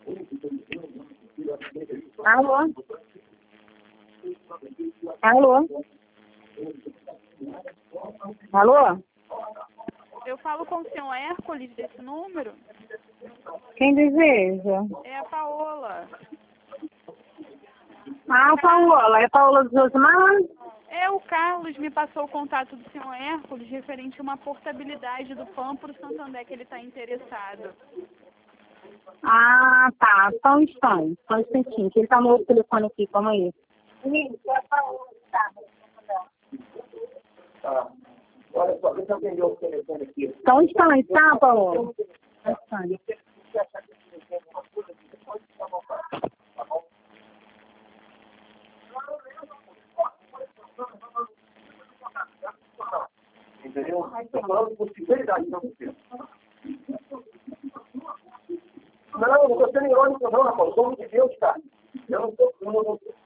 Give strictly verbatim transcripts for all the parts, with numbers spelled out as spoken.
Alô? Alô? Alô? Eu falo com o senhor Hércules desse número? Quem deseja? É a Paola. Ah, Paola. É Paola dos Osmar? É, o Carlos me passou o contato do senhor Hércules referente a uma portabilidade do P A M para o Santander que ele está interessado. Ah, tá. Só um instante. Só um instantinho. Que ele tá no outro telefone aqui. Calma aí. Isso, é a Paola. Tá. Tá. Olha só, deixa eu atender o telefone aqui. Só um instante, tá, Paola? Só um instante. Entendeu? Estou falando de possibilidade para você. Não, não estou sendo irônico, não, rapaz. Como de Deus, cara. Eu não estou. Eu não estou.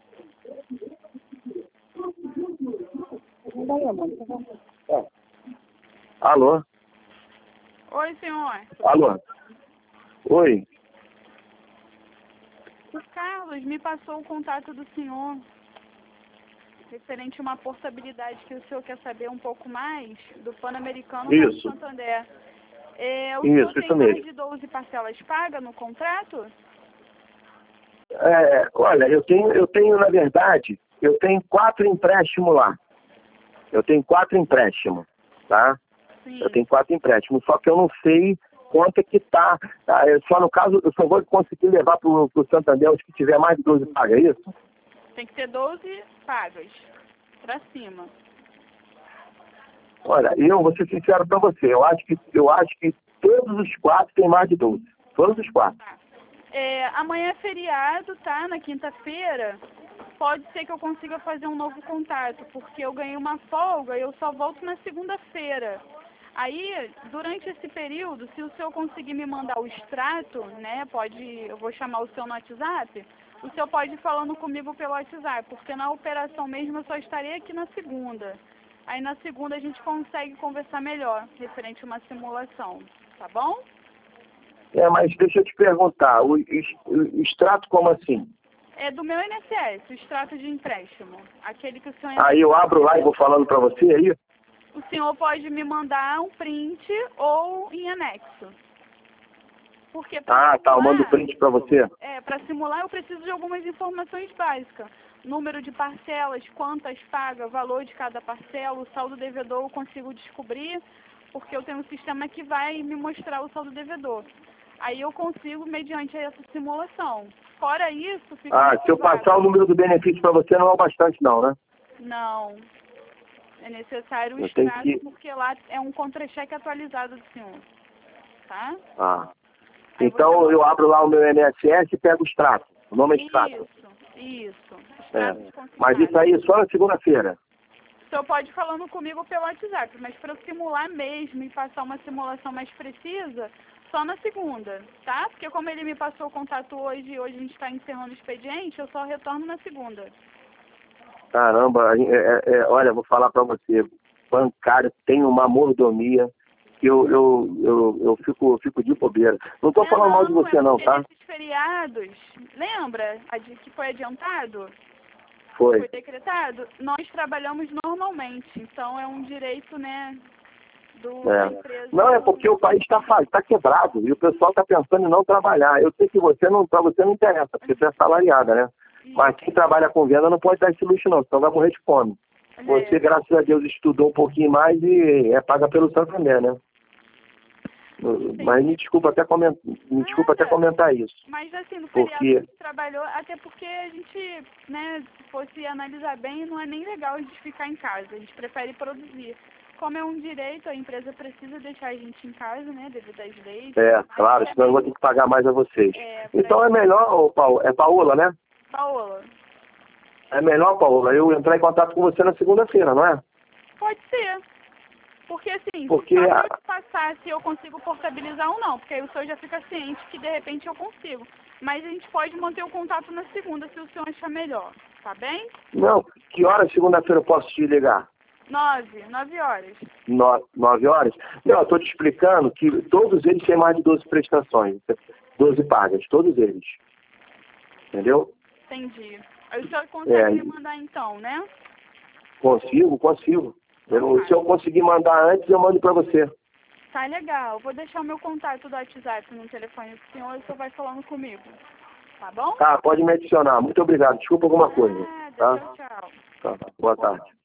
É. Alô? Oi, senhor. Alô? Oi? O Carlos me passou o contato do senhor referente a uma portabilidade que o senhor quer saber um pouco mais do Pan-Americano para o Isso. Santander. É, o Isso, senhor isso tem mais mesmo. de doze parcelas pagas no contrato? É, olha, eu tenho, eu tenho, na verdade, eu tenho quatro empréstimos lá. Eu tenho quatro empréstimos, tá? Sim. Eu tenho quatro empréstimos, só que eu não sei quanto é que tá. Tá? Eu só no caso, eu só vou conseguir levar pro, pro Santander os que tiver mais de doze pagas, é isso? Tem que ter doze pagas para cima. Olha, eu vou ser sincero para você, eu acho que eu acho que todos os quatro têm mais de doze. Todos os quatro. Tá. É, amanhã é feriado, tá? Na quinta-feira. Pode ser que eu consiga fazer um novo contato, porque eu ganhei uma folga e eu só volto na segunda-feira. Aí, durante esse período, se o senhor conseguir me mandar o extrato, né, pode, eu vou chamar o senhor no WhatsApp, o senhor pode ir falando comigo pelo WhatsApp, porque na operação mesmo eu só estarei aqui na segunda. Aí na segunda a gente consegue conversar melhor, referente a uma simulação, tá bom? É, mas deixa eu te perguntar, o, es- o extrato como assim? É do meu I N S S, o extrato de empréstimo, aquele que o senhor... Aí eu abro lá e vou falando para você aí? O senhor pode me mandar um print ou em anexo. Porque para Ah, tá, eu mando o simular, print para você. é, para simular eu preciso de algumas informações básicas. Número de parcelas, quantas paga, valor de cada parcela, o saldo devedor eu consigo descobrir, porque eu tenho um sistema que vai me mostrar o saldo devedor. Aí eu consigo mediante essa simulação. Fora isso, fica Ah, muito se eu vago. passar o número do benefício para você não é o bastante não, né? Não. É necessário o Eu tenho extrato, que- porque lá é um contra-cheque atualizado do senhor. Tá? Ah. Aí Então você eu abro lá o meu I N S S e pego o extrato. O nome é extrato. Isso, isso. É. Extrato de Mas isso consignado. aí só na segunda-feira. O senhor pode ir falando comigo pelo WhatsApp, mas para eu simular mesmo e passar uma simulação mais precisa, só na segunda, tá? Porque como ele me passou o contato hoje e hoje a gente está encerrando o expediente, eu só retorno na segunda. Caramba, é, é, é, olha, vou falar para você. Bancário tem uma mordomia que eu, eu, eu, eu fico, fico de bobeira. Não estou falando mal de você é não, porque tá? nesses feriados, lembra a de- que foi adiantado? Foi. Foi decretado? Nós trabalhamos normalmente, então é um direito, né, do, da É. empresa. Não, é porque o país está tá quebrado e o pessoal está pensando em não trabalhar. Eu sei que você não, para você não interessa, porque você é salariada, né? Mas quem trabalha com venda não pode dar esse luxo não, senão vai morrer de fome. Você, graças a Deus, estudou um pouquinho mais e é paga pelo Santander, né? Mas me desculpa até comentar, me desculpa até comentar isso. Mas assim, no feriado Porque a gente trabalhou, até porque a gente, né, se fosse analisar bem, não é nem legal a gente ficar em casa, a gente prefere produzir. Como é um direito, a empresa precisa deixar a gente em casa, né, devido às leis. É, claro, senão eu vou ter que pagar mais a vocês. É, Então é melhor, ô, Paulo, é Paola, né? Paola, É melhor, Paola, eu entrar em contato com você na segunda-feira, não é? pode ser. Porque assim, Porque só a- pra eu te passar se eu consigo portabilizar ou não, porque aí o senhor já fica ciente que de repente eu consigo. Mas a gente pode manter o contato na segunda, se o senhor achar melhor, tá bem? Não, que hora segunda-feira eu posso te ligar? Nove, nove horas. No, nove horas? Não, eu estou te explicando que todos eles têm mais de doze prestações. doze pagas, todos eles. Entendeu? Entendi. Aí o senhor consegue É, me mandar então, né? Consigo, consigo. Eu, se eu conseguir mandar antes, eu mando para você. Tá legal. Vou deixar o meu contato do WhatsApp no telefone do senhor e o senhor vai falando comigo. Tá bom? Tá, pode me adicionar. Muito obrigado. Desculpa alguma coisa. Nada, Tá? tchau, tchau. Tá. Boa tarde.